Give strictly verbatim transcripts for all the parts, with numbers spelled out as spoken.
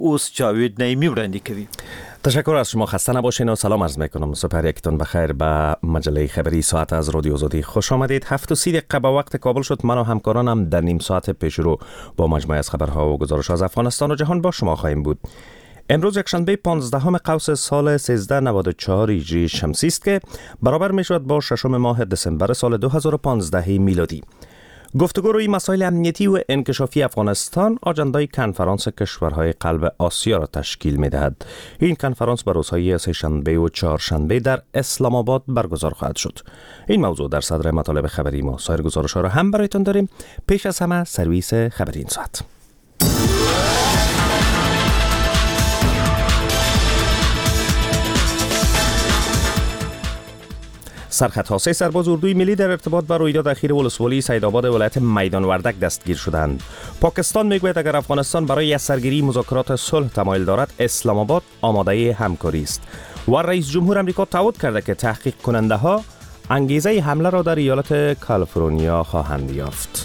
اوس جاوید نیمی وړاندې کوي. تشکر از شما، خسته نباشین و سلام عرض میکنم. سپر یکتون بخیر به مجله خبری ساعت از رادیو آزادی خوش آمدید. هفت و سی دقیقه به وقت کابل شد. من و همکارانم در نیم ساعت پیش رو با مجموعه از خبرها و گزارش از افغانستان و جهان با شما خواهیم بود. امروز یکشنبه پانزدهم قوس سال سیزده نود و چهار هجری شمسی است که برابر می شود با ششم ماه دسامبر سال دو هزار و پانزده میلادی. گفتگو روی مسائل امنیتی و انکشافی افغانستان آجندای کنفرانس کشورهای قلب آسیا را تشکیل می دهد. این کنفرانس بر روزهای سه‌شنبه و چهارشنبه در اسلام آباد برگزار خواهد شد. این موضوع در صدر مطالب خبری ما. سایر گزارش‌ها را هم برایتان داریم. پیش از همه سرویس خبری این ساعت. سرخط سه سرباز اردوی ملی در ارتباط با رویداد اخیر ولسوالی سیدآباد ولایت میدان وردک دستگیر شدند. پاکستان میگوید اگر افغانستان برای سرگیری مذاکرات صلح تمایل دارد، اسلام آباد آماده همکاری است. و رئیس جمهور آمریکا تعهد کرده که تحقیق کننده ها انگیزه حمله را در ایالت کالیفرنیا خواهند یافت.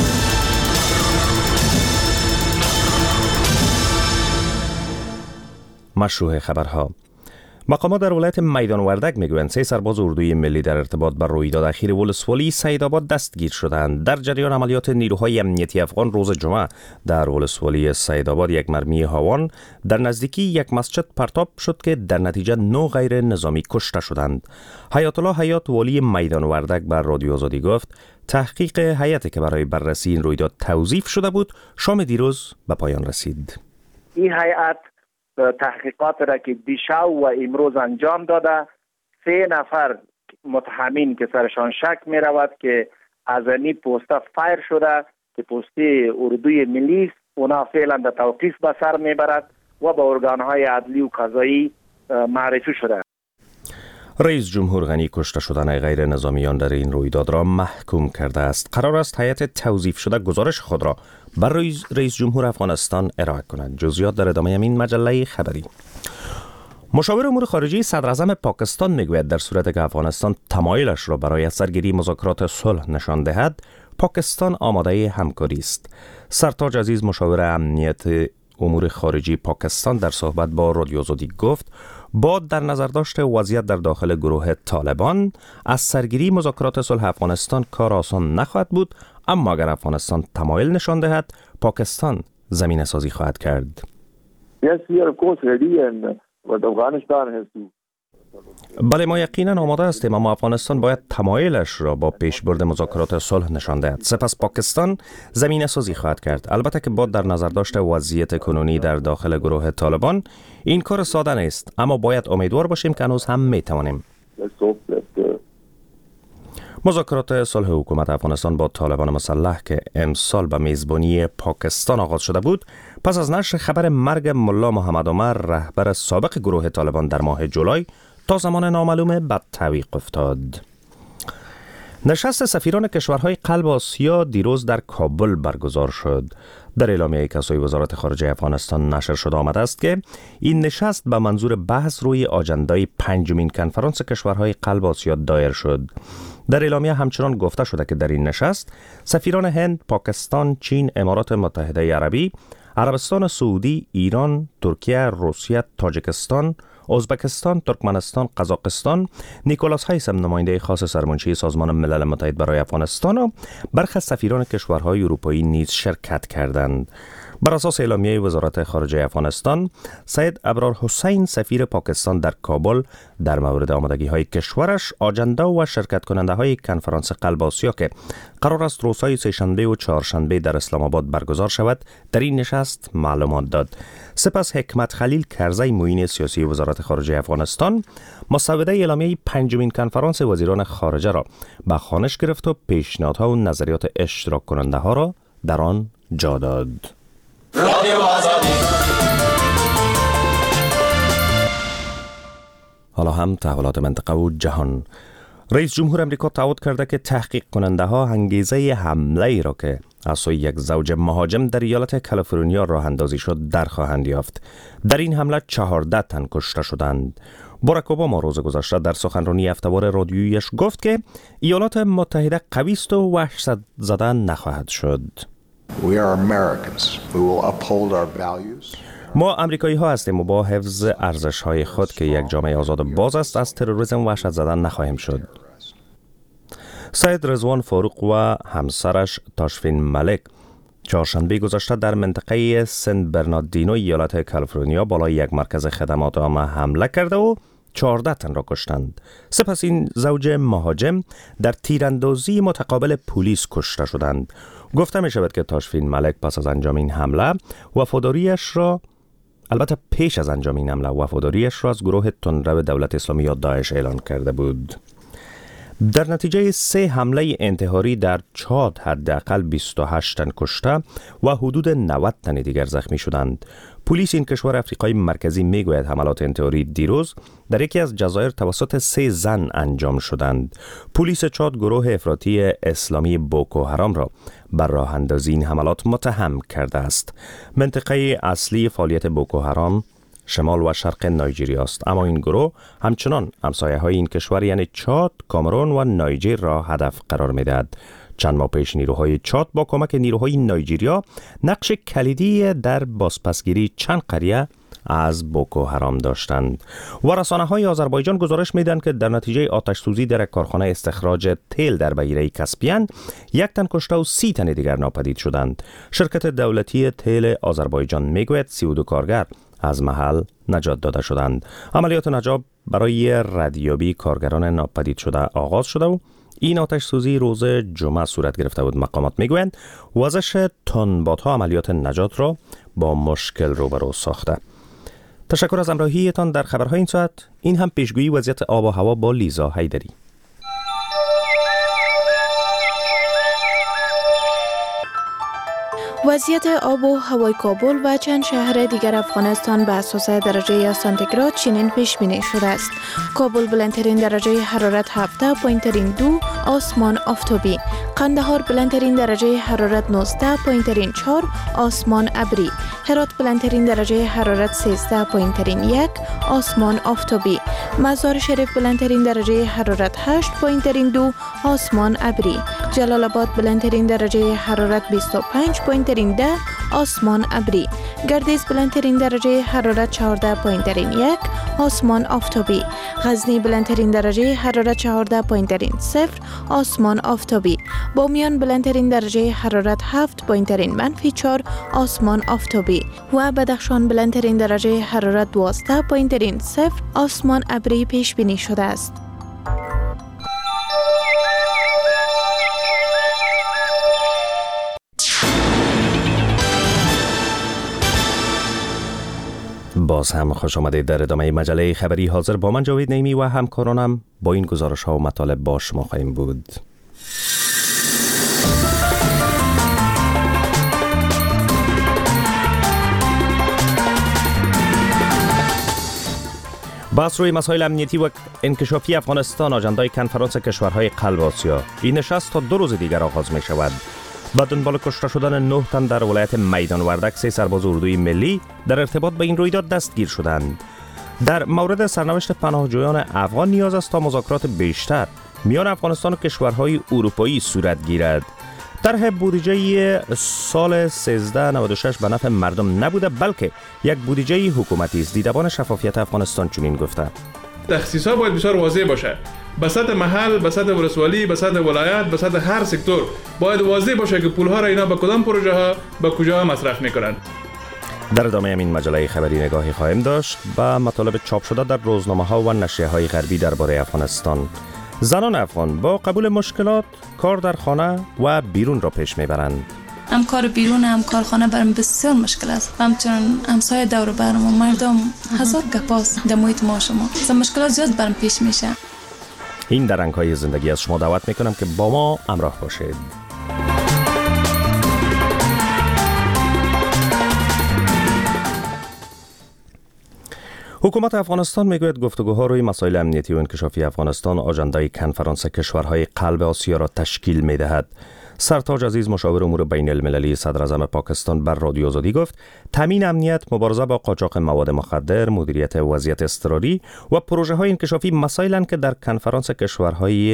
مشروع خبرها. مقامات در ولایت میدان وردک میگویند سه سرباز اردوی ملی در ارتباط با رویداد اخیر ولسوالی سیدآباد دستگیر شدند. در جریان عملیات نیروهای امنیتی افغان روز جمعه در ولسوالی سیدآباد یک مرمی هاوان در نزدیکی یک مسجد پرتاب شد که در نتیجه نه غیر نظامی کشته شدند. حیات الله حیات والی میدان وردک بر رادیو آزادی گفت تحقیق هیئتی که برای بررسی این رویداد توظیف شده بود شام دیروز به پایان رسید. این هیئت تحقیقات را که دیشب و امروز انجام داده، سه نفر متهمین که سرشان شک می رود که از این پوسته فایر شده که پوسته اردوی ملی است، اونا فعلا در توقیف به سر می برد و به ارگانهای عدلی و قضایی معرفی شده. رئیس جمهور غنی کشته شدن غیر نظامیان در این رویداد را محکوم کرده است. قرار است هیئت توظیف شده گزارش خود را بر رئیس, رئیس جمهور افغانستان ارائه کند. جزئیات در ادامه این مجله خبری. مشاور امور خارجه صدر اعظم پاکستان میگوید در صورتی که افغانستان تمایلش را برای سرگیری مذاکرات صلح نشان دهد، پاکستان آماده همکاری است. سرتاج عزیز مشاور امنیت امور خارجی پاکستان در صحبت با رادیو آزادی گفت با در نظر داشت وضعیت در داخل گروه طالبان از سرگیری مذاکرات صلح افغانستان کار آسان نخواهد بود، اما اگر افغانستان تمایل نشان دهد پاکستان زمینه سازی خواهد کرد. Yes, we are of course ready and what Afghanistan has to بله ما یقینا آماده هستیم، اما افغانستان باید تمایلش را با پیشبرد مذاکرات صلح نشان دهد. سپس پاکستان زمینه سازی خواهد کرد. البته که با در نظر داشته وضعیت کنونی در داخل گروه طالبان این کار ساده نیست، اما باید امیدوار باشیم که هنوز هم میتوانیم. مذاکرات صلح حکومت افغانستان با طالبان مسلح که امسال به میزبانی پاکستان آغاز شده بود، پس از نشر خبر مرگ ملا محمد عمر رهبر سابق گروه طالبان در ماه جولای تا زمان نامعلوم به تعویق افتاد. نشست سفیران کشورهای قلب آسیا دیروز در کابل برگزار شد. در اعلامیه که سوی وزارت خارجه افغانستان نشر شده آمده است که این نشست به منظور بحث روی آجندای پنجمین کنفرانس کشورهای قلب آسیا دایر شد. در اعلامیه همچنان گفته شده که در این نشست سفیران هند، پاکستان، چین، امارات متحده عربی، عربستان سعودی، ایران، ترکیه، روسیه، تاجیکستان، ازبکستان، ترکمنستان، قزاقستان، نیکولاس هایسم نماینده خاص سرمنشی سازمان ملل متحد برای افغانستان و برخی از سفیران کشورهای اروپایی نیز شرکت کردند. بر اساس اعلامیه وزارت خارجه افغانستان، سید ابرار حسین سفیر پاکستان در کابل در مورد آمادگی های کشورش، آجنده و شرکت کننده های کنفرانس قلب آسیا که قرار است روزهای سه‌شنبه و چهارشنبه در اسلام آباد برگزار شود در این نشست معلومات داد. سپس حکمت خلیل کرزی معین سیاسی وزارت خارجه افغانستان مسوده اعلامیه پنجمین کنفرانس وزیران خارجه را به خوانش گرفت و پیشنهادها و نظریات اشتراک کننده ها را در آن جا داد. رادیو آزادی. حالا هم تحولات منطقه و جهان. رئیس جمهور آمریکا تعهد کرده که تحقیق کننده ها انگیزه حمله ای را که از سوی یک زوج مهاجم در ایالت کالیفرنیا راه اندازی شد در خواهند یافت. در این حمله چهارده تن کشته شدند. باراک اوباما روز گذشته در سخنرانی هفته‌وار رادیوییش گفت که ایالات متحده قوی است و وحشت زده نخواهد شد. We are Americans. We will uphold our values. ما امریکایی ها هستیم و با حفظ ارزش های خود که یک جامعه آزاد باز است از تروریسم وحشت زدن نخواهیم شد. سید رضوان فاروق و همسرش تاشفین ملک چهارشنبه گذشته در منطقه سن برناردینو ایالت کالیفرنیا بالای یک مرکز خدمات عامه حمله کرده و چهارده تن را کشتند. سپس این زوج مهاجم در تیراندازی متقابل پلیس کشته شدند. گفته می شود که تاشفین ملک پس از انجام این حمله وفاداریش را البته پیش از انجام این حمله وفاداریش را از گروه تندرو دولت اسلامی یا داعش اعلان کرده بود. در نتیجه سه حمله انتحاری در چاد حداقل بیست و هشت تن کشته و حدود نود تن دیگر زخمی شدند. پلیس این کشور افریقای مرکزی میگوید حملات انتحاری دیروز در یکی از جزایر توسط سه زن انجام شدند. پلیس چاد گروه افراطی اسلامی بوکو حرام را بر راه اندازی این حملات متهم کرده است. منطقه اصلی فعالیت بوکو حرام شمال و شرق نایجریا است، اما این گروه همچنان همسایه های این کشور یعنی چاد، کامرون و نایجر را هدف قرار می دهد. چند ماه پیش نیروهای چاد با کمک نیروهای نایجریا نقش کلیدی در بازپسگیری چند قریه از بوکو حرام داشتند. و رسانه های آذربایجان گزارش می دهند که در نتیجه آتش سوزی در کارخانه استخراج تیل در بحیره کاسپین یک تن کشته و سی تن دیگر ناپدید شدند. شرکت دولتی تیل آذربایجان می گوید سی و دو کارگر از محل نجات داده شدند. عملیات نجات برای ردیابی کارگران ناپدید شده آغاز شده و این آتش سوزی روز جمعه صورت گرفته بود. مقامات میگویند وزش تنبات‌ها عملیات نجات را با مشکل روبرو ساخته. تشکر از همراهیتان در خبرهای این ساعت. این هم پیشگویی وضعیت آب و هوا با لیزا حیدری. وضعیت آب و هوای کابل و چند شهر دیگر افغانستان به اساس درجه سانتیگراد چنین پیش بینی شده است. کابل بلندترین درجه حرارت هفده، پایینترین دو، آسمان آفتابی. قندهار بلندترین درجه حرارت نوزده، پایینترین چهار، آسمان ابری. هرات بلندترین درجه حرارت سیزده، پایینترین یک، آسمان آفتابی. مزار شریف بلندترین درجه حرارت هشت، پایینترین دو، آسمان ابری. جلال آباد بلندترین درجه حرارت بیست و پنج، پایینترین ده، آسمان ابری. گردیز بلندترین درجه حرارت چهارده، پایینترین یک، آسمان آفتابی. غزنی بلندترین درجه حرارت چهارده، پایینترین صفر، آسمان آفتابی. بامیان بلندترین درجه حرارت هفت، پایینترین منفی چهار، آسمان آفتابی. و بدخشان بلندترین درجه حرارت دوازده، پایینترین صفر، آسمان ابری پیش بینی شده است. باز هم خوش آمدید در ادامه مجله خبری. حاضر با من جاوید نعیمی و همکارانم با این گزارش ها و مطالب با شما خواهیم بود. بحث روی مسائل امنیتی و انکشافی افغانستان آجندای کنفرانس کشورهای قلب آسیا. این نشست تا دو روز دیگر آغاز می شود. با دنبال کشته شدن نه تن در ولایت میدان وردک، سه سرباز اردوی ملی در ارتباط با این رویداد دستگیر شدند. در مورد سرنوشت پناهجویان افغان نیاز است تا مذاکرات بیشتر میان افغانستان و کشورهای اروپایی صورت گیرد. طرح بودجه سال سیزده نود و شش به نفع مردم نبوده بلکه یک بودجه حکومتی است. دیدبان شفافیت افغانستان چنین گفته. تخصیص‌ها باید بسیار واضح باشه. به سطح محل، به سطح ولسوالی، به سطح ولایت، به سطح هر سکتور باید واضح باشه که پول‌ها را اینا به کدام پروژه ها به کجا مصرف می‌کنند. در ادامه این مجله خبری نگاهی خواهیم داشت به مطالب چاپ شده در روزنامه‌ها و نشریه‌های غربی درباره افغانستان. زنان افغان با قبول مشکلات کار در خانه و بیرون را پیش میبرند. هم کار بیرون هم کار خانه برام بسیار مشکل است. همچنین همسایه دور برام و مردم هزار گپاست در محیط ما شما. از مشکلات زیاد برام پیش میشه. این در رنگ‌های زندگی از شما دعوت میکنم که با ما همراه باشید. حکومت افغانستان میگوید گفتگوها روی مسائل امنیتی و انکشافی افغانستان آجندای کنفرانس کشورهای قلب آسیا را تشکیل میدهد. سرتاج عزیز مشاور امور بین المللی صدر اعظم پاکستان بر رادیو آزادی گفت تامین امنیت، مبارزه با قاچاق مواد مخدر، مدیریت وضعیت اضطراری و پروژه های انکشافی مسائلند که در کنفرانس کشورهای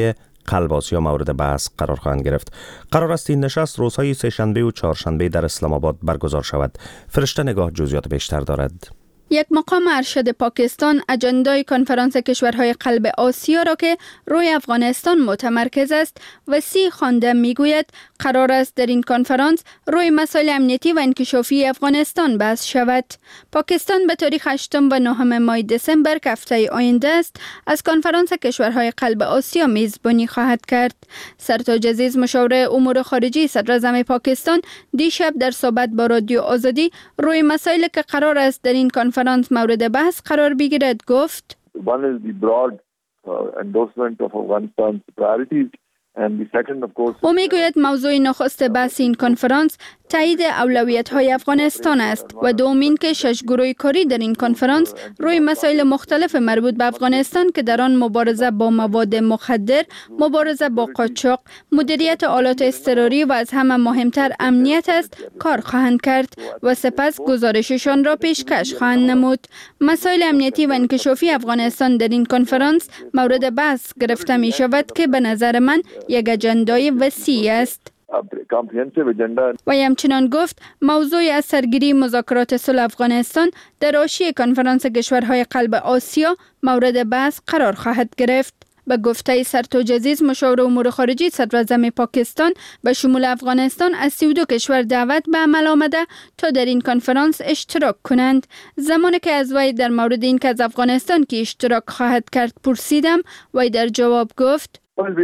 قلب آسیا مورد بحث قرار خواهند گرفت. قرار است این نشست روزهای سه‌شنبه و چهارشنبه در اسلام آباد برگزار شود. فرشته نگاه جزئیات بیشتر دارد. یک مقام ارشد پاکستان اجندای کنفرانس کشورهای قلب آسیا را که روی افغانستان متمرکز است وسیع خوانده میگوید قرار است در این کنفرانس روی مسائل امنیتی و انکشافی افغانستان بحث شود. پاکستان به تاریخ هشتم و نهم ماه دسامبر که هفته آینده است از کنفرانس کشورهای قلب آسیا میزبانی خواهد کرد. سرتاج عزیز مشاور امور خارجی صدراعظم پاکستان دیشب در صحبت با رادیو آزادی روی مسائلی که قرار است در این کنفرانس کنفرانس مورد بحث قرار بگیرد گفت One is the broad uh, endorsement of Afghanistan's priorities and the second of course او میگوید موضوع نخست بحث این کنفرانس تایید اولویت‌های افغانستان است و دومین که شش گروه کاری در این کنفرانس روی مسائل مختلف مربوط به افغانستان که در آن مبارزه با مواد مخدر، مبارزه با قاچاق، مدیریت آلات اضطراری و از همه مهمتر امنیت است کار خواهند کرد و سپس گزارششان را پیشکش خواهند نمود. مسائل امنیتی و انکشافی افغانستان در این کنفرانس مورد بحث گرفته می شود که به نظر من یک اجندای وسیع است. و همچنان گفت موضوع از سرگیری مذاکرات صلح افغانستان در حاشیه کنفرانس کشورهای قلب آسیا مورد بحث قرار خواهد گرفت. به گفته سرتاج عزیز مشاور امور خارجی صدراعظم پاکستان به شمول افغانستان از سی و دو کشور دعوت به عمل آمده تا در این کنفرانس اشتراک کنند. زمانی که از وی در مورد این که از افغانستان که اشتراک خواهد کرد پرسیدم وی در جواب گفت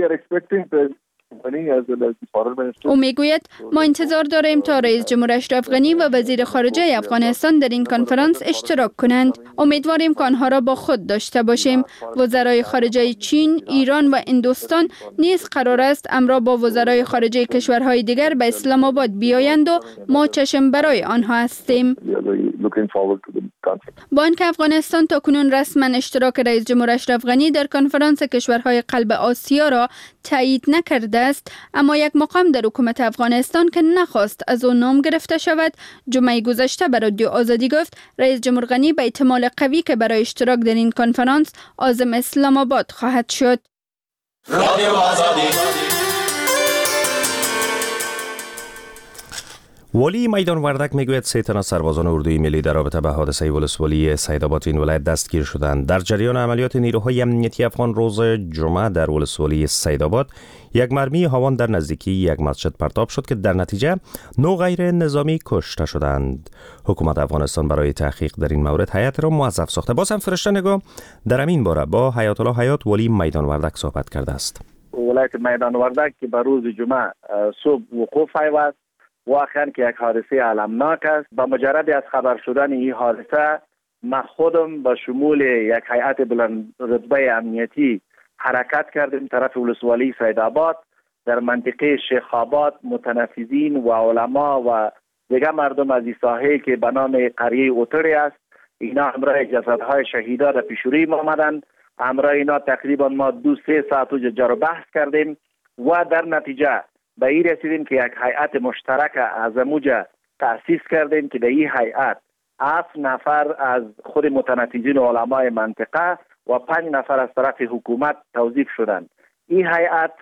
او میگوید ما انتظار داریم تا رئیس جمهور اشرف غنی و وزیر خارجه افغانستان در این کنفرانس اشتراک کنند. امیدواریم که آنها را با خود داشته باشیم. وزرای خارجه چین، ایران و هندوستان نیز قرار است امرا با وزرای خارجه کشورهای دیگر به اسلام آباد بیایند و ما چشم برای آنها هستیم. با آنکه افغانستان تاکنون رسما اشتراک رئیس جمهور اشرف غنی در کنفرانس کشورهای قلب آسیا را تایید نکرده است، اما یک مقام در حکومت افغانستان که نخواست از او نام گرفته شود جمعه گذشته به رادیو آزادی گفت رئیس جمهور غنی به احتمال قوی که برای اشتراک در این کنفرانس عازم اسلام آباد خواهد شد. رادیو آزادی. والی میدان وردک میگوید سه تن از سربازان اردوی ملی در رابطه به حادثه ولسوالی سیدآباد این ولایت دستگیر شدند. در جریان عملیات نیروهای امنیتی افغان روز جمعه در ولسوالی سیدآباد یک مرمی هاوان در نزدیکی یک مسجد پرتاب شد که در نتیجه نو غیر نظامی کشته شدند. حکومت افغانستان برای تحقیق در این مورد هیئت را موظف ساخته. باز هم فرشته نگاه در همین باره با حیات الله حیات والی میدان وردک صحبت کرده است. ولایت میدان وردک که به روز جمعه صبح وقوع پیوست واقعا که یک حادثه المناک است. با مجرد از خبر شدن این حادثه ما خودم با شمول یک هیئت بلند رتبه امنیتی حرکت کردیم طرف ولسوالی سیدآباد. در منطقه شیخ آباد متنفذین و علما و دیگر مردم از این ساحه که به نام قریه اوتری است اینا همراه جسدهای شهیدا در پیشروی ما آمدند. همراه اینا تقریبا ما دو سه ساعت وجه جر و بحث کردیم و در نتیجه به این رسیدیم که یک هیئت مشترک از موجه تأسیس کردیم که در این هیئت هفت نفر از خود متنفذین و علمای منطقه و پنج نفر از طرف حکومت توظیف شدند. این هیئت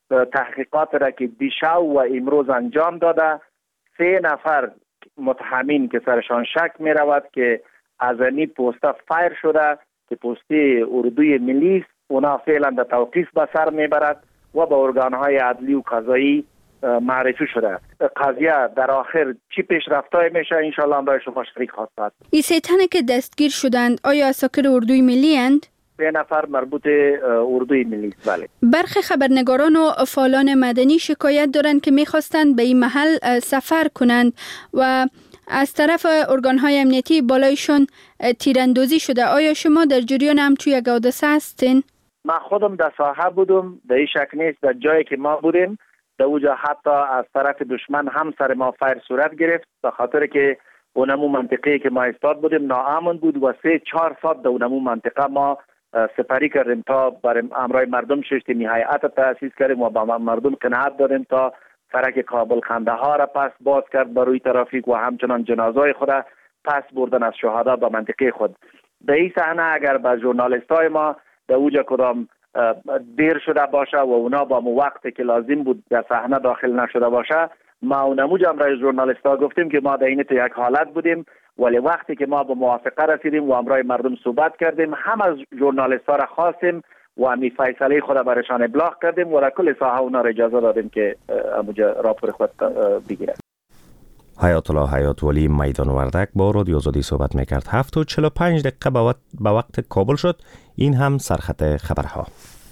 تحقیقات را که دیشب و امروز انجام داده سه نفر متهمین که سرشان شک می رود که از این پوسته فایر شده که پوسته اردوی ملی است اونا فعلا در توقیف به سر می برد و با ارگانهای عدلی و قضایی معرفی شده. قضیه در آخر چی پیشرفت‌های میشه انشالله هم برای شما شریک خواهد. این سه تنه که دستگیر شدند آیا اساکر اردوی ملی اند؟ سه نفر مربوط اردوی ملی است. بله. برخی خبرنگاران و فعالان مدنی شکایت دارند که میخواستند به این محل سفر کنند و از طرف ارگانهای امنیتی بالایشان تیراندازی شده. آیا شما در جریان همچون یک حادثه هستین؟ من خودم در ساحه بودم، در این شک نیست. در جایی که ما بودیم در اوجا حتی از طرف دشمن هم سر ما فایر صورت گرفت به خاطر که اونمو منطقه که ما استاد بودیم ناامن بود و سه چهار ساعت در اونمو منطقه ما سپری کردیم تا برای امرای مردم ششتیم هیئت تأسیس کردیم و با مردم قناعت دادیم تا سرک کابل خنده ها را پس باز کرد بروی ترافیک و همچنان جنازای خود پس بردن از شهدا به منطقه خود. در این صحنه اگر با ژورنالیستای ما در اوجا کدام دیر شده باشه و اونا با مو وقتی که لازم بود در صحنه داخل نشده باشه، ما اونموج هم رای ژورنالیست ها گفتیم که ما در این تو یک حالت بودیم، ولی وقتی که ما به موافقه رسیدیم و امرای مردم صحبت کردیم، هم از ژورنالیست ها را خواستیم و همی فیصله خود برشان ابلاغ کردیم و در کل ساحه اونا را اجازه دادیم که اموجا راپور خود بگیرد. حیات الله حیات ولی میدان وردک با رادیو آزادی صحبت میکرد. هفت و چهل و پنج دقیقه به وقت کابل شد. این هم سرخط خبرها.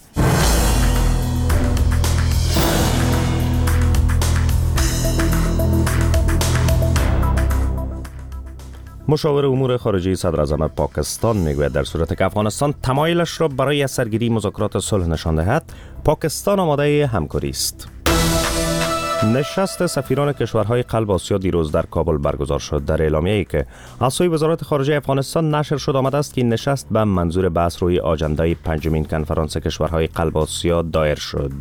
مشاور امور خارجه صدر اعظم پاکستان میگوید در صورت که افغانستان تمایلش را برای سرگیری مذاکرات صلح نشان دهد، پاکستان آماده همکاری است. نشست سفیران کشورهای قلب آسیا دیروز در کابل برگزار شد. در اعلامیه‌ای که از سوی وزارت خارجه افغانستان نشر شد آمده است که این نشست به منظور بحث روی آجندای پنجمین کنفرانس کشورهای قلب آسیا دایر شد.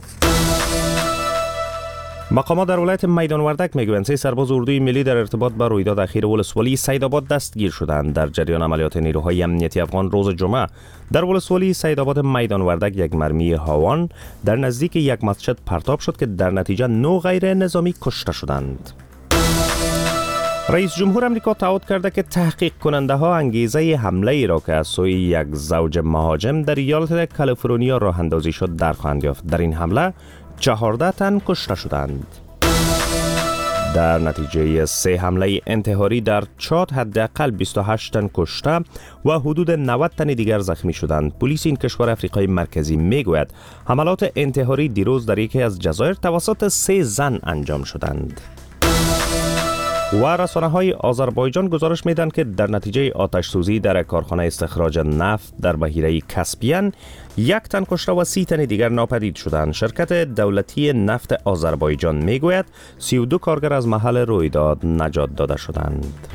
مقامات در ولایت میدان وردک میگویند سه سرباز اردوی ملی در ارتباط با رویداد اخیر ولسوالی سیدآباد دستگیر شدند. در جریان عملیات نیروهای امنیتی افغان روز جمعه در ولسوالی سیدآباد میدان وردک یک مرمی هاوان در نزدیک یک مسجد پرتاب شد که در نتیجه نه غیر نظامی کشته شدند. رئیس جمهور امریکا تعهد کرده که تحقیق کننده ها انگیزه حمله ای را که از سوی یک زوج مهاجم در ایالت کالیفرنیا راه اندازی شد در خواهند یافت. در این حمله چهارده تن کشته شدند. در نتیجه سه حمله انتحاری در چاد حداقل بیست و هشت تن کشته و حدود نود تن دیگر زخمی شدند. پلیس این کشور آفریقای مرکزی میگوید حملات انتحاری دیروز در یکی از جزایر توسط سه زن انجام شدند. و رسانه‌های آذربایجان گزارش میدن که در نتیجه آتش سوزی در کارخانه استخراج نفت در بحیره کاسپیان یک تن کشته و سی تن دیگر ناپدید شدند. شرکت دولتی نفت آذربایجان میگوید سی و دو کارگر از محل رویداد نجات داده شدند.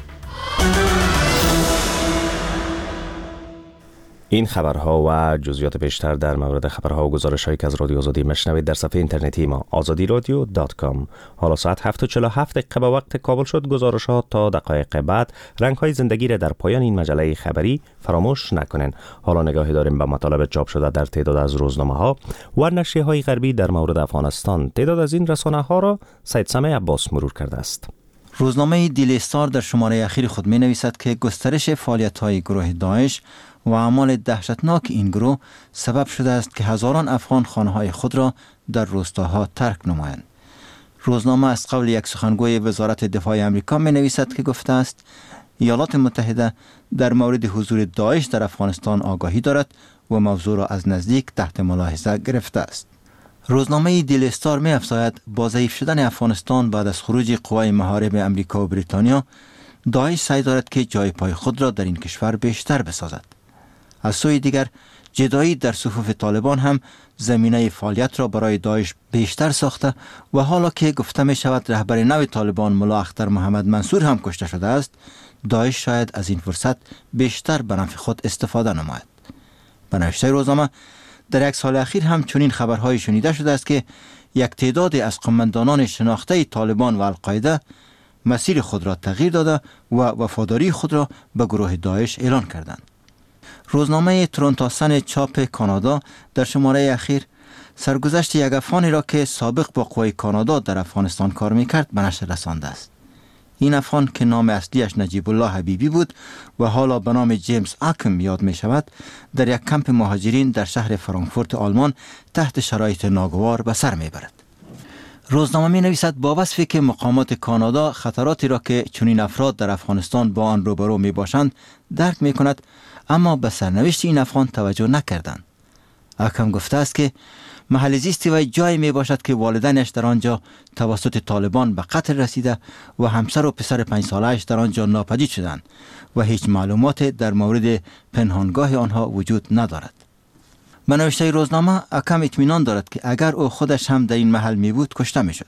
این خبرها و جزئیات بیشتر در مورد خبرها و گزارش‌هایی که از رادیو آزادی مشنوید در صفحه اینترنتی ما آزادی رادیو دات کام. حالا ساعت هفت و چهل و هفت دقیقه به وقت کابل شد. گزارش‌ها تا دقایق بعد. رنگ‌های زندگی را در پایان این مجله خبری فراموش نکنین. حالا نگاهی داریم به مطالب چاپ شده در تعداد از روزنامه‌ها و نشریه‌های غربی در مورد افغانستان. تعداد از این رسانه‌ها را سید سمیع عباس مرور کرده است. روزنامه دیلی استار در شماره اخیر خود می‌نویسد که گسترش فعالیت‌های گروه داعش و اعمال دهشتناک این گروه سبب شده است که هزاران افغان خانه‌های خود را در روستاها ترک نمایند. روزنامه از قول یک سخنگوی وزارت دفاع آمریکا می‌نویسد که گفته است ایالات متحده در مورد حضور داعش در افغانستان آگاهی دارد و موضوع را از نزدیک تحت ملاحظه گرفته است. روزنامه دیلی استار می‌افزاید با ضعیف شدن افغانستان بعد از خروج قوای محارب آمریکا و بریتانیا، داعش سعی دارد که جای پای خود را در این کشور بیشتر بسازد. از سوی دیگر جدایی در صفوف طالبان هم زمینه فعالیت را برای داعش بیشتر ساخته و حالا که گفته می شود رهبر نو طالبان ملا اختر محمد منصور هم کشته شده است، داعش شاید از این فرصت بیشتر به نفع خود استفاده نماید. به نوشته روزنامه در یک سال اخیر هم چنین خبرهای شنیده شده است که یک تعداد از قماندانان شناخته طالبان و القاعده مسیر خود را تغییر داده و وفاداری خود را به گروه داعش اعلان کردند. روزنامه تورنتو سن چاپ کانادا در شماره اخیر سرگذشت یک افغانی را که سابق با قوای کانادا در افغانستان کار میکرد به نشر رسانده است. این افغان که نام اصلیش نجیب الله حبیبی بود و حالا به نام جیمز آکم یاد می شود، در یک کمپ مهاجرین در شهر فرانکفورت آلمان تحت شرایط ناگوار به سر می برد. روزنامه می نویسد با وصفی که مقامات کانادا خطراتی را که چنین افراد در افغانستان با آن روبرو می باشند درک می کند، اما به سرنوشت این افغان توجه نکردند. آکم گفته است که محل زیستی و جایی می باشد که والدینش در آنجا توسط طالبان به قتل رسیده و همسر و پسر پنج ساله‌اش در آنجا ناپدید شدند و هیچ معلومات در مورد پنهانگاه آنها وجود ندارد. به نوشته روزنامه آکم اطمینان دارد که اگر او خودش هم در این محل می بود کشته می شد.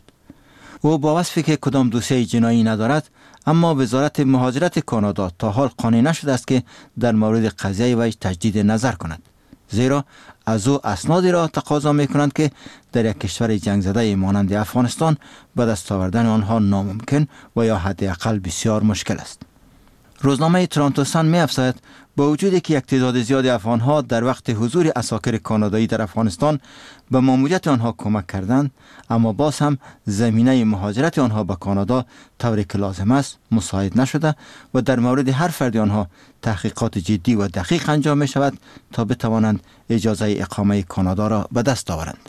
او با وصفی که کدام دوسیه جنایی ندارد، اما وزارت مهاجرت کانادا تا حال قانع نشده است که در مورد قضیه وی تجدید نظر کند، زیرا از او اسنادی را تقاضا می کنند که در یک کشور جنگ زده مانند افغانستان به دست آوردن آنها ناممکن و یا حداقل بسیار مشکل است. روزنامه تورنتو سن می افزاید با وجودی که یک تعداد زیادی افغان‌ها در وقت حضور عساکر کانادایی در افغانستان به ماموریت آنها کمک کردند، اما باز هم زمینه مهاجرت آنها به کانادا طوری که لازم است مساعد نشده و در مورد هر فرد آنها تحقیقات جدی و دقیق انجام می شود تا بتوانند اجازه اقامه کانادا را به دست آورند.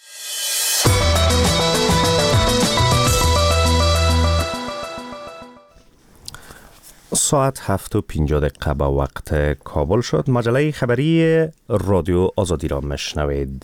ساعت هفت و پنجاه دقیقه به وقت کابل شد. مجله خبری رادیو آزادی را مشنوید.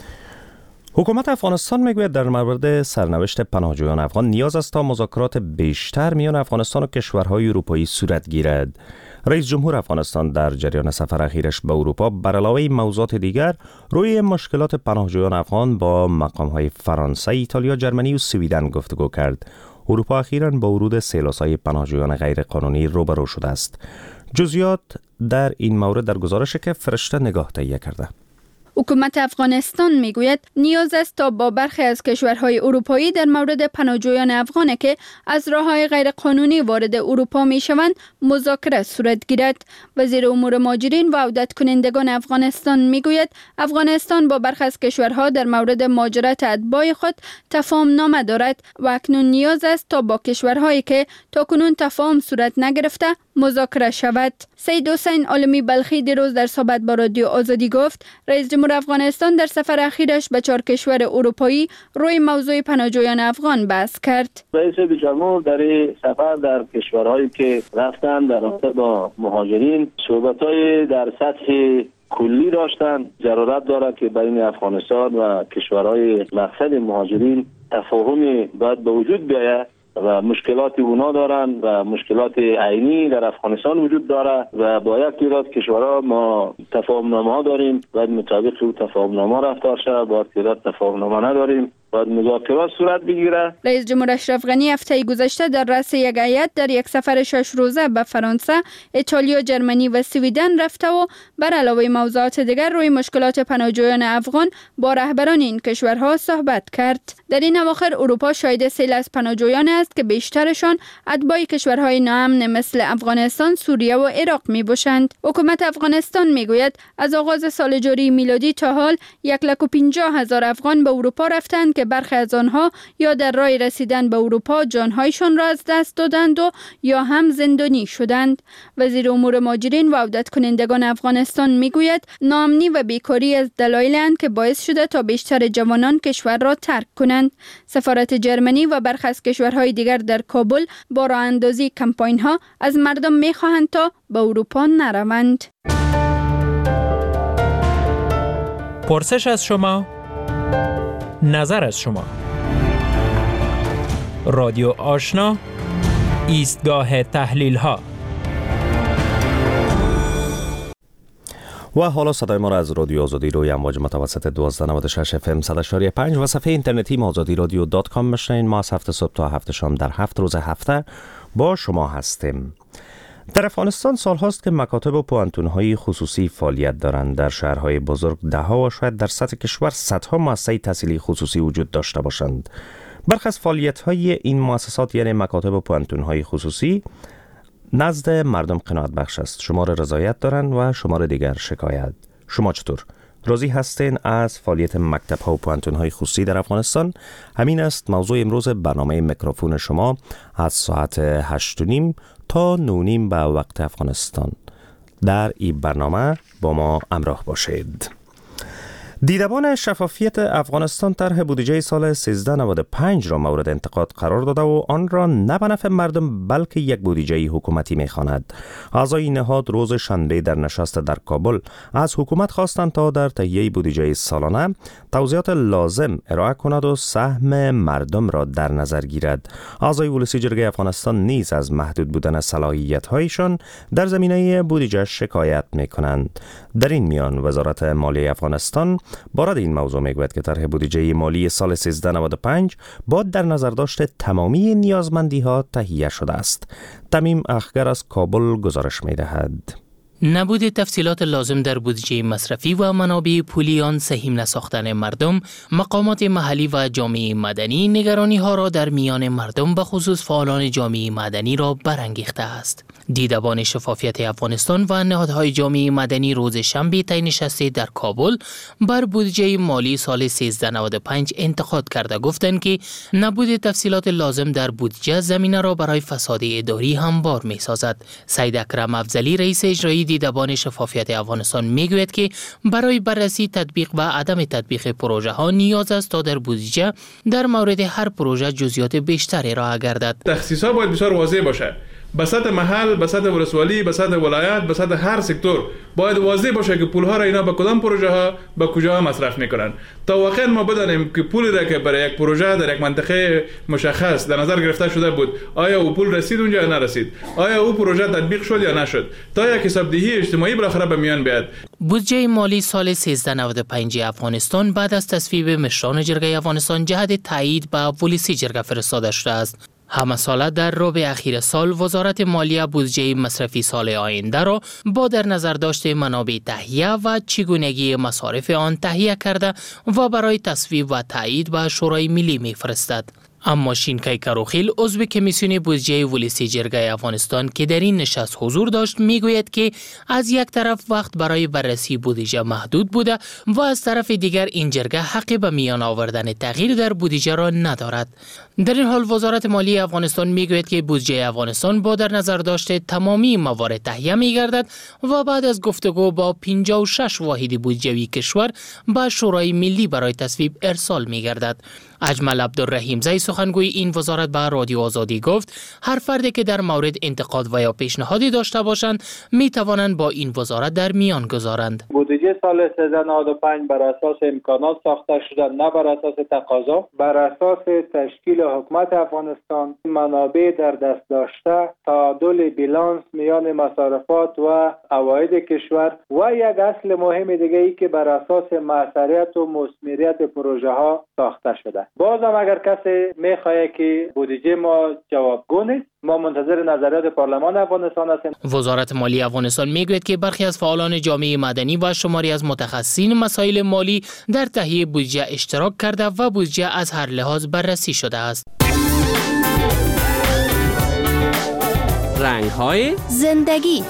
حکومت افغانستان میگوید در مورد سرنوشت پناهجویان افغان نیاز است تا مذاکرات بیشتر میان افغانستان و کشورهای اروپایی صورت گیرد. رئیس جمهور افغانستان در جریان سفر اخیرش به اروپا بر علاوه موضوعات دیگر روی مشکلات پناهجویان افغان با مقامهای فرانسه، ایتالیا، جرمنی و سویدن گفتگو کرد. اروپا اخیراً با ورود سیلاسای پناهجویان غیر قانونی روبرو شده است. جزئیات در این مورد در گزارشی که فرشته نگاه تهیه کرده. حکومت افغانستان میگوید نیاز است تا با برخی از کشورهای اروپایی در مورد پناهجویان افغان که از راههای غیر قانونی وارد اروپا میشوند مذاکره صورت گیرد. وزیر امور مهاجرین و عودت کنندگان افغانستان میگوید افغانستان با برخی از کشورها در مورد مهاجرت اتباع خود تفاهم نامه دارد و اکنون نیاز است تا با کشورهایی که تاکنون تفاهم صورت نگرفته مذاکره شود. سید حسین عالمی بلخی دیروز در صحبت با رادیو آزادی گفت رئیس جمهور افغانستان در سفر اخیرش به چهار کشور اروپایی روی موضوع پناهجویان افغان بحث کرد. رئیس جمهور در سفر در کشورهایی که رفتن در رابطه با مهاجرین صحبت‌های در سطح کلی داشتن. ضرورت دارد که بین افغانستان و کشورهای مقصد مهاجرین تفاهمی باید به وجود بیاید و مشکلات اونا دارن و مشکلات عینی در افغانستان وجود داره و با یک تعداد کشورها ما تفاهمنامه ها داریم، باید مطابق او تفاهمنامه رفتار شود، با تعداد تفاهمنامه نداریم، باید مذاکرات صورت بگیره. رئیس جمهور اشرف غنی هفته گذشته در رأس یک هیئت در یک سفر شش روزه به فرانسه، ایتالیا، جرمنی و سویدن رفته و بر علاوه موضوعات دیگر روی مشکلات پناهجویان افغان با رهبران این کشورها صحبت کرد. در این اواخر اروپا شاهد سیل از پناهجویان است که بیشترشان اتباع کشورهای ناامن مثل افغانستان، سوریه و عراق میباشند. حکومت افغانستان میگوید از آغاز سال جاری میلادی تا حال یک لک و پنجاه هزار افغان به اروپا رفتند که برخی از آنها یا در راه رسیدن به اروپا جانهایشان را از دست دادند و یا هم زندانی شدند. وزیر امور مهاجرین و عودت کنندگان افغانستان میگوید ناامنی و بیکاری از دلایلند که باعث شده تا بیشتر جوانان کشور را ترک کنند. سفارت جرمنی و برخی از کشورهای دیگر در کابل با راه اندازی کمپاین ها از مردم میخواهند تا به اروپا نروند. پرسش از شما، نظر از شما. رادیو آشنا، ایستگاه تحلیل ها. و حالا صدای ما را از رادیو آزادی روی امواج متوسط دوازده و نود و شش اف ام صد و شش و پنج و صفحه اینترنتی ما آزادی رادیو دات کام میشنوید. ما از هفت صبح تا هفت شام در هفت روز هفته با شما هستیم. در افغانستان سال هاست که مکاتب و پوهنتون‌های خصوصی فعالیت دارند. در شهرهای بزرگ ده‌ها و شاید در سطح کشور صدها مؤسسه تحصیلی خصوصی وجود داشته باشند. برخی از فعالیت‌های این مؤسسات یعنی مکاتب و پوهنتون‌های خصوصی نزد مردم قناعت بخش است. شمار رضایت دارند و شمار دیگر شکایت. شما چطور؟ راضی هستین از فعالیت مکتب‌ها و پوهنتون‌های خصوصی در افغانستان؟ همین است موضوع امروز برنامه میکروفون شما از ساعت هشت و نیم تا نه و نیم به وقت افغانستان. در این برنامه با ما همراه باشید. دیدبان شفافیت افغانستان طرح بودجه سال سیزده نود و پنج را مورد انتقاد قرار داده و آن را نه به نفع مردم بلکه یک بودجه حکومتی می‌خواند. اعضای نهاد روز شنبه در نشست در کابل از حکومت خواستند تا در تهیه بودجه سالانه توضیحات لازم ارائه کند و سهم مردم را در نظر گیرد. اعضای ولسی جرگه افغانستان نیز از محدود بودن صلاحیت‌هایشان در زمینه بودجه شکایت می‌کنند. در این میان وزارت مالیه افغانستان بارد این موضوع میگوید که طرح بودجه مالی سال سیزده نود و پنج با در نظر داشت تمامی نیازمندی ها تهیه شده است. تمیم اخگر از کابل گزارش میدهد. نبود تفصیلات لازم در بودجه مصرفی و منابع پولی آن سهیم نساختن مردم، مقامات محلی و جامعه مدنی نگرانی ها را در میان مردم به خصوص فعالان جامعه مدنی را برانگیخته است. دیدبان شفافیت افغانستان و نهادهای جامعه مدنی روز شنبه طی نشستی در کابل بر بودجه مالی سال سیزده نود و پنج انتقاد کرده گفتند که نبود تفصیلات لازم در بودجه زمینه را برای فساد اداری هموار می‌سازد. سید اکرم افضلی رئیس اجرایی دیدبان شفافیت افغانستان میگوید که برای بررسی تطبیق و عدم تطبیق پروژه ها نیاز است تا در بودجه در مورد هر پروژه جزئیات بیشتری را گردد. تخصیص‌ها باید بسیار واضح باشه. به سطح محل، به سطح ولسوالی، به سطح ولایت، به سطح هر سکتور باید واضح باشه که پول‌ها را اینا به کدام پروژه ها به کجا مصرف میکنن تا واقعا ما بدانیم که پولی را که برای یک پروژه در یک منطقه مشخص در نظر گرفته شده بود آیا او پول رسید اونجا یا نرسید، آیا او پروژه تطبیق شد یا نشد، تا یک حسابدهی اجتماعی بالاخره به میان بیاد. بودجه مالی سال سیزده نود و پنج افغانستان بعد از تصویب مشران جرگه افغانستان جهت تایید به پلیسی جرگه فرستاده شده است. همه ساله در ربع اخیر سال وزارت مالیه بودجه مصرفی سال آینده را با در نظر داشته منابع تهیه و چگونگی مصارف آن تهیه کرده و برای تصویب و تایید به شورای ملی می‌فرستد. اما شینکای کروخیل عضو کمیسیون بودجه ولسی جرگه افغانستان که در این نشست حضور داشت میگوید که از یک طرف وقت برای بررسی بودجه محدود بوده و از طرف دیگر این جرگه حق به میان آوردن تغییر در بودجه را ندارد. در این حال وزارت مالی افغانستان میگوید که بودجه افغانستان با در نظر داشته تمامی موارد تهیه میگردد و بعد از گفتگو با پنجاه و شش واحد بودجوی کشور به شورای ملی برای تصویب ارسال میگردد. اجمل عبدالرحیم زی سخنگوی این وزارت به رادیو آزادی گفت هر فردی که در مورد انتقاد و یا پیشنهادی داشته باشند می توانند با این وزارت در میان گذارند. بودجه سال سیزده نود و پنج بر اساس امکانات ساخته شده، نه بر اساس تقاضا، بر اساس تشکیل حکومت افغانستان، منابع در دست داشته، تعادل بیلانس میان مصارفات و عواید کشور و یک اصل مهم دیگه ای که بر اساس موثریت و مثمریت پروژه ها ساخته شده. بازم اگر کسی میخواد که بودجه ما جوابگو نیست، ما منتظر نظریات پارلمان افغانستان هستیم. وزارت مالی افغانستان میگوید که برخی از فعالان جامعه مدنی و شماری از متخصصین مسائل مالی در تهیه بودجه اشتراک کرده و بودجه از هر لحاظ بررسی شده است. رنگ‌های زندگی.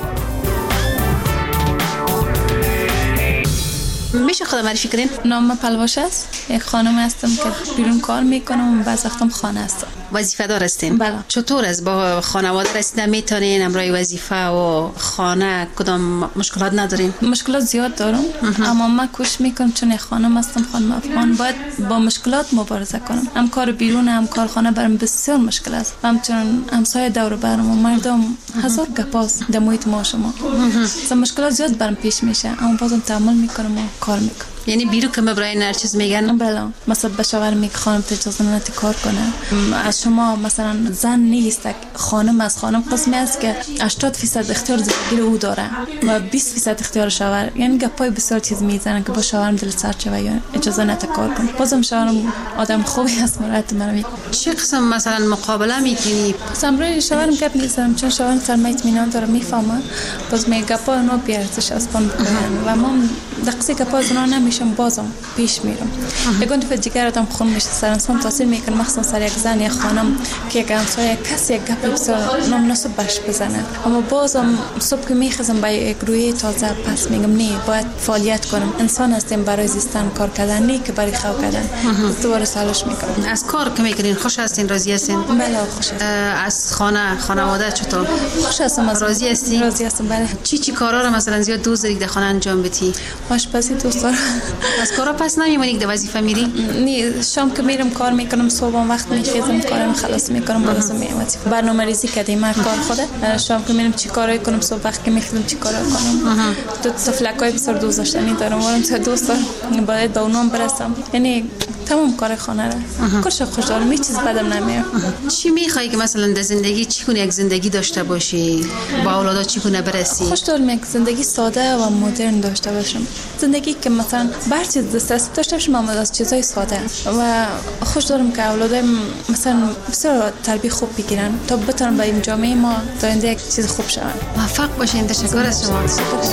میشه خودم معرفی کنین؟ نام پلواش است. یک خانم هستم که بیرون کار میکنم و بعض وقتم خانه هستم. وظیفه دار هستین؟ بله. چطور از با خانواده رسیدن میتونین امرای وظیفه و خانه کدام مشکلات ندارین؟ مشکلات زیاد دارم اما من کوشش میکنم چون خانم هستم، خانم افغان، باید با مشکلات مبارزه کنم. هم کار بیرون هم کار خانه برام بسیار مشکل است. همچنین همسایه دور برم و مردم هزار گپاس در محیط ما شما. مثلا مشکلات زیاد برام پیش میشه اما بازم تحمل میکنم و کار میکنم. یعنی بیرو که برای هر چیز میگن؟ بله. مثلا به شوهر میگه خانم تو اجازه نداری کار کنه. از شما مثلا زن نیست، خانم از خانم قسمی است که هشتاد درصد اختیار زندگی او داره و بیست درصد اختیار شوهر. یعنی گپای بسیار چیز میزنن که با شوهرم دل سر چه و یا اجازه نده کار کنه. بازم شوهرم آدم خوبی است، مرات منو میگه چه قسم مثلا مقابله میکنی؟ مثلا شوهرم گپ میزنم چون شوهرم سر اطمینان داره، میفهمه. باز میگه گپا نو بیارتش از پون و من دقیقاً گپا از اونها نمیشم، بازم پیش میرم. یکون تو جگرتم خون میشه، سر انسان تاثیر میکنه، مخصوصا سر یک زن یا خانم که یک همسایه کسی یک گپ بسیار نامناسب بهش بزنه. اما بازم صبح که میخزم با یک روی تازه پس میگم نه باید فعالیت کنم. انسان هستیم برای زیستن کار کردن، نه که برای خو کردن. دوباره سالش میکنم. از کار که میکنین خوش هستین، راضی هستین؟ بله خوش هستم. از خانه خانواده چطور؟ خوش هستم. راضی هستین؟ راضی هستم. بله. چی چی کارا رو مثلا زیاد دوست داری در خانه انجام بدی؟ آشپزی دوست دارم. از کارا پس نمیمونی که وظیفه میری؟ نه، شام که میرم کار میکنم، صبح وقت میخیزم کارم خلاص میکنم، بازم میام برنامه ریزی کردیم من کار خوده. شام که میرم چی کارای کنم، صبح وقت که میخیزم چی کارا کنم. تو تفلکای بسیار دوست داشتنی دارم، وارم تو دوست دارم باید با اونام برسم. یعنی تمام کار خانه را کارش خوش دارم، هیچ چیز بدم نمیاد. چی میخوای که مثلا در زندگی چی کنی، یک زندگی داشته باشی، با اولادات چی کنه برسی؟ خوش دارم یک زندگی ساده و مدرن داشته باشم، زندگی که مثلا بر چیز دست داشته باشم اما از چیزای ساده، و خوش دارم که اولادم مثلا بسیار تربیت خوب بگیرن تا بتونن با این جامعه ما تا آینده یک چیز خوب شون. موفق باشین. تشکر از شما.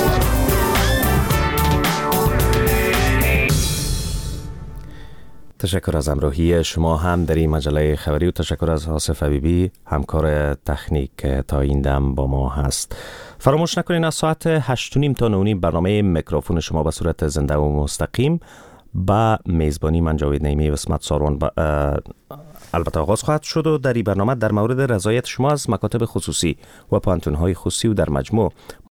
تشکر از همراهی شما هم در این مجله خبری و تشکر از آصف حبیبی همکار تکنیک تا این دم با ما هست. فراموش نکنین از ساعت هشت و نیم تا نه و نیم برنامه میکروفون شما به صورت زنده و مستقیم با میزبانی من جاوید نعیمی و اسمت ساروان با البته آغاز خواهد شد و در این برنامه در مورد رضایت شما از مکاتب خصوصی و پانتون‌های خصوصی و در مجموع